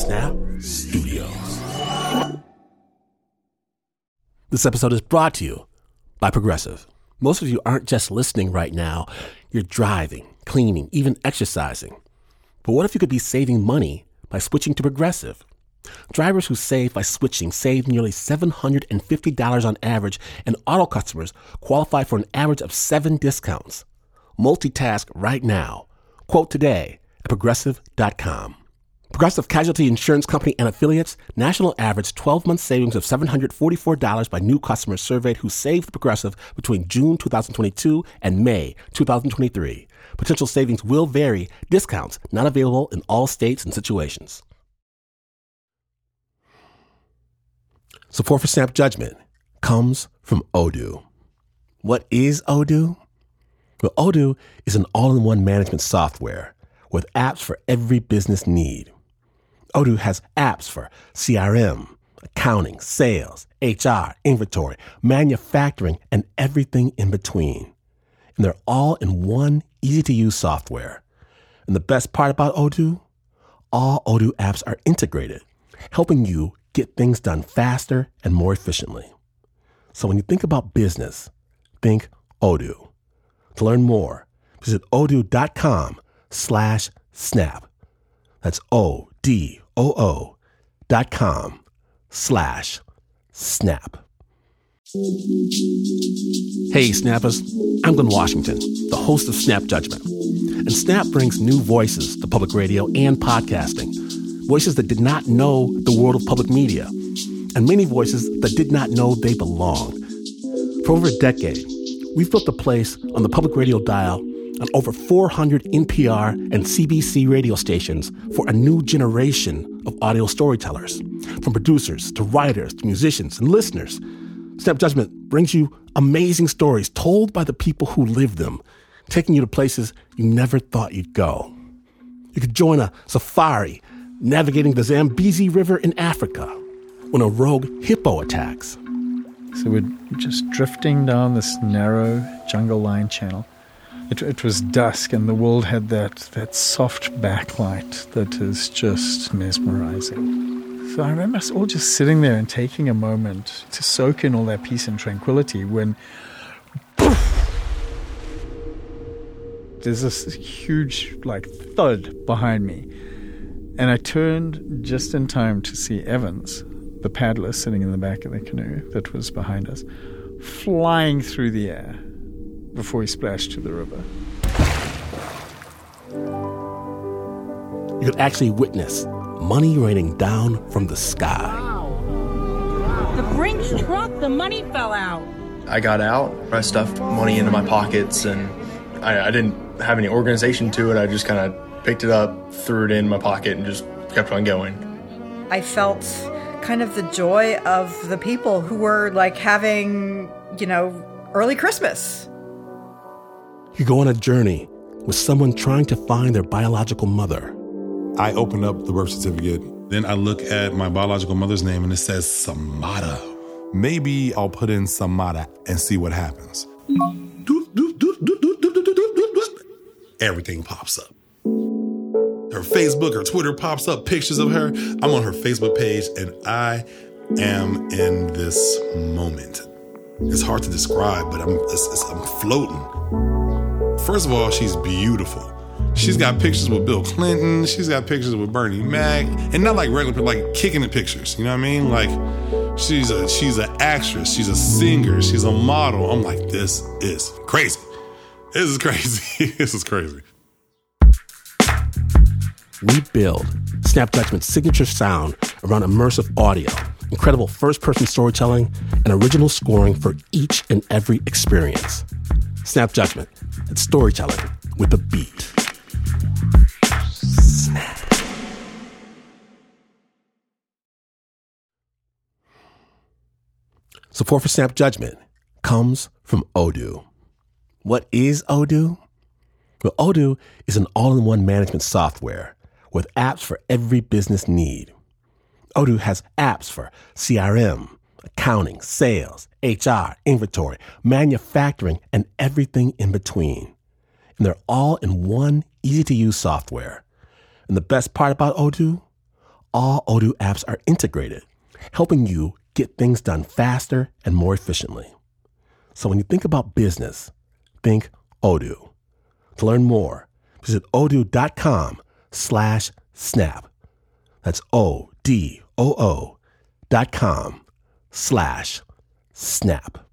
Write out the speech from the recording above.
Snap Studios. This episode is brought to you by Progressive. Most of you aren't just listening right now. You're driving, cleaning, even exercising. But what if you could be saving money by switching to Progressive? Drivers who save by switching save nearly $750 on average, and auto customers qualify for an average of 7 discounts. Multitask right now. Quote today at Progressive.com. Progressive Casualty Insurance Company and Affiliates, national average 12-month savings of $744 by new customers surveyed who saved Progressive between June 2022 and May 2023. Potential savings will vary. Discounts not available in all states and situations. Support for Snap Judgment comes from Odoo. What is Odoo? Well, Odoo is an all-in-one management software with apps for every business need. Odoo has apps for CRM, accounting, sales, HR, inventory, manufacturing, and everything in between. And they're all in one easy-to-use software. And the best part about Odoo? All Odoo apps are integrated, helping you get things done faster and more efficiently. So when you think about business, think Odoo. To learn more, visit odoo.com/snap. That's ODOO.com/snap. Hey, Snappers. I'm Glenn Washington, the host of Snap Judgment. And Snap brings new voices to public radio and podcasting. Voices that did not know the world of public media, and many voices that did not know they belonged. For over a decade, we've built a place on the public radio dial on over 400 NPR and CBC radio stations for a new generation of audio storytellers. From producers to writers to musicians and listeners, Snap Judgment brings you amazing stories told by the people who live them, taking you to places you never thought you'd go. You could join a safari navigating the Zambezi River in Africa when a rogue hippo attacks. So we're just drifting down this narrow jungle-lined channel. It was dusk, and the world had that soft backlight that is just mesmerizing. So I remember us all just sitting there and taking a moment to soak in all that peace and tranquility when poof, there's this huge thud behind me. And I turned just in time to see Evans, the paddler sitting in the back of the canoe that was behind us, flying through the air before he splashed to the river. You could actually witness money raining down from the sky. Wow. The Brinks truck, the money fell out. I got out, I stuffed money into my pockets, and I didn't have any organization to it. I just kind of picked it up, threw it in my pocket, and just kept on going. I felt kind of the joy of the people who were having, early Christmas. You go on a journey with someone trying to find their biological mother. I open up the birth certificate. Then I look at my biological mother's name and it says Samada. Maybe I'll put in Samada and see what happens. Everything pops up. Her Facebook or Twitter pops up, pictures of her. I'm on her Facebook page, and I am in this moment. It's hard to describe, but I'm floating. First of all, she's beautiful. She's got pictures with Bill Clinton. She's got pictures with Bernie Mac, and not like regular, but kicking it pictures. You know what I mean? She's an actress. She's a singer. She's a model. I'm like, this is crazy. This is crazy. This is crazy. We build Snap Judgment's signature sound around immersive audio, incredible first-person storytelling, and original scoring for each and every experience. Snap Judgment, it's storytelling with a beat. Snap. Support for Snap Judgment comes from Odoo. What is Odoo? Well, Odoo is an all-in-one management software with apps for every business need. Odoo has apps for CRM, accounting, sales, HR, inventory, manufacturing, and everything in between. And they're all in one easy-to-use software. And the best part about Odoo? all Odoo apps are integrated, helping you get things done faster and more efficiently. So when you think about business, think Odoo. To learn more, visit odoo.com/snap. That's ODOO.com/snap.